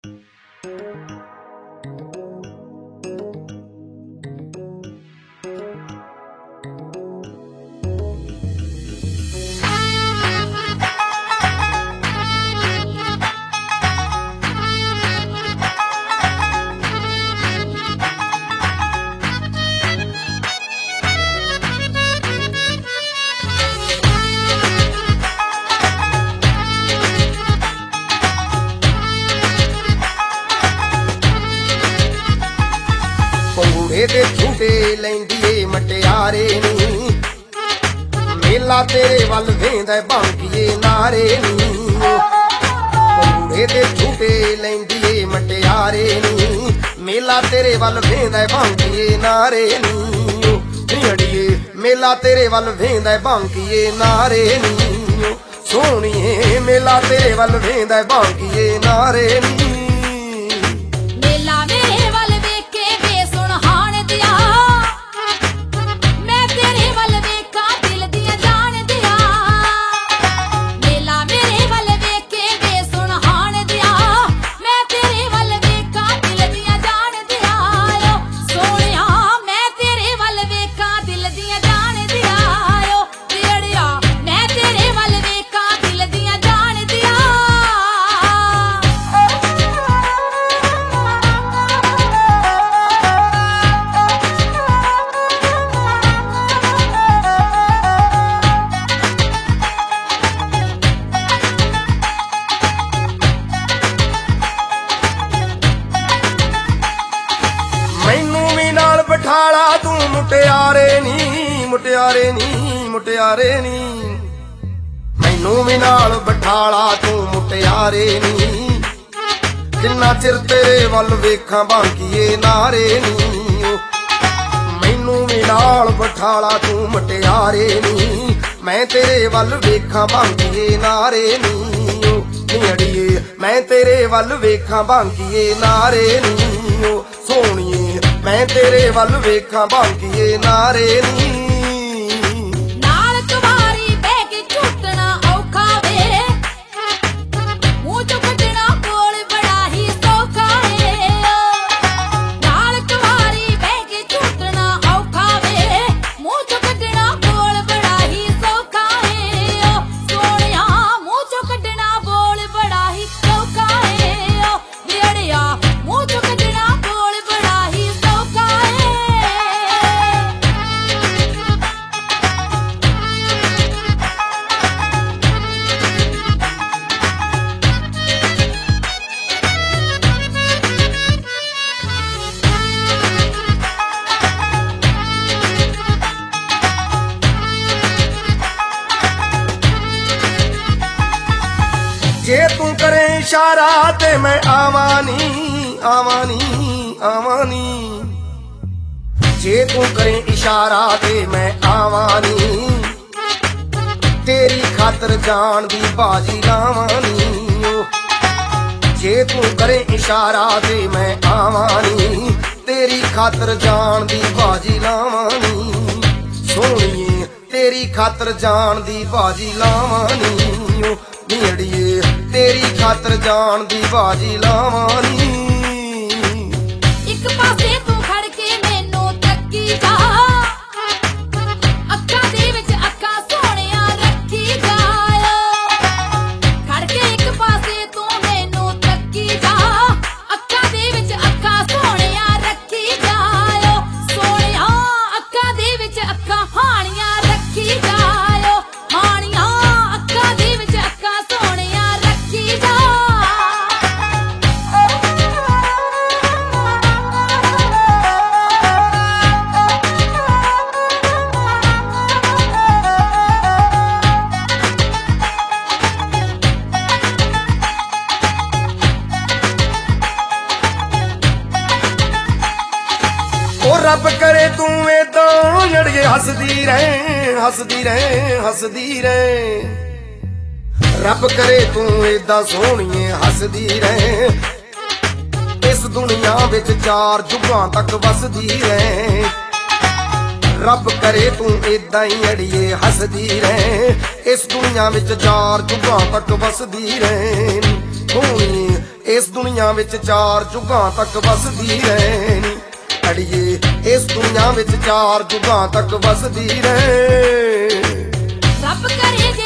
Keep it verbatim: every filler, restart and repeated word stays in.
दे झूठे लैंदी मटियारे नी मेला तेरे वल वेंदा बांकिए नारे नी पंगूड़े दे झूठे लैंदी मटियारे नी मेला तेरे वल वेंदा बांकिए नारे नी अड़िए मेला तेरे वल वेंदा बांकिए नारे नी सोहणिए मेला तेरे वल वेंदा बांकिए नारे नी बिठाला तू मुटियारे नी मुटियारे नी मुटियारे नी मैनू भी नाल बिठाला तू मुटियारे नी जिन्ना चिर तेरे वल वेखां बांकिए नारे नी मैनू भी नाल बिठाला तू मुटियारे नी मैं तेरे वल वेखां बांकिए नारे नी अड़िए मैं तेरे वल वेखां बांकिए नारे नी सोहणिए मैं तेरे वल वेखां बांकिए नारे नी नाल कुवारी बह के झूटना औखा वे मूंह चों कढना बोल बड़ा ही सौखा है नाल कुवारी बह के झूटना औखा वे मूंह चों कढना बोल बड़ा ही सौखा है सोहणिया मूंह चों कढना बोल बड़ा ही सौखा है वेड़िया मूंह चों कढना बोल बड़ा ही जे तू करे इशारा ते मैं आवानी आवानी आवानी जे तू करे इशारा ते मैं आवानी तेरी खातर जान दी बाजी लावानी जे तू करे इशारा ते मैं आवानी तेरी खातर जान दी बाजी लावानी सोहणिए तेरी खातर जान दी बाजी लावानी अड़िए तेरी खातर जान दी बाजी लावानी एक पासे तू खड़ के मैनू तक्की जा अक्खां दे विच अक्खां सोहणिया रखी जा खड़ के एक पासे तू मैनू तक्की जा अक्खां दे विच अक्खां सोहणिया रखी जा सोहणिया अक्खां दे विच अक्खां हाणिया रखी जा हाणिया अक्खां दे विच अक्खां सोहणिया रखी जा रब करे तू इदां अड़िए हसदी रहे हसदी रहे हसदी रहे रब करे तू इदां सोहणिए हसदी रहे इस दुनिया विच चार जुगां तक वसदी रहे रब करे तू इदां ही अड़िए हसदी रहे इस दुनिया विच चार जुगां तक वसदी रहे सोहणिए ਇਸ ਦੁਨੀਆ ਵਿੱਚ ਚਾਰ ਜੁਗਾਂ ਤੱਕ ਵਸਦੀ ਰਹਿਣੀ ਅੜੀਏ ਇਸ ਦੁਨੀਆ ਵਿੱਚ ਚਾਰ ਜੁਗਾਂ ਤੱਕ ਵਸਦੀ ਰਹਿ ਰੱਬ ਕਰੇ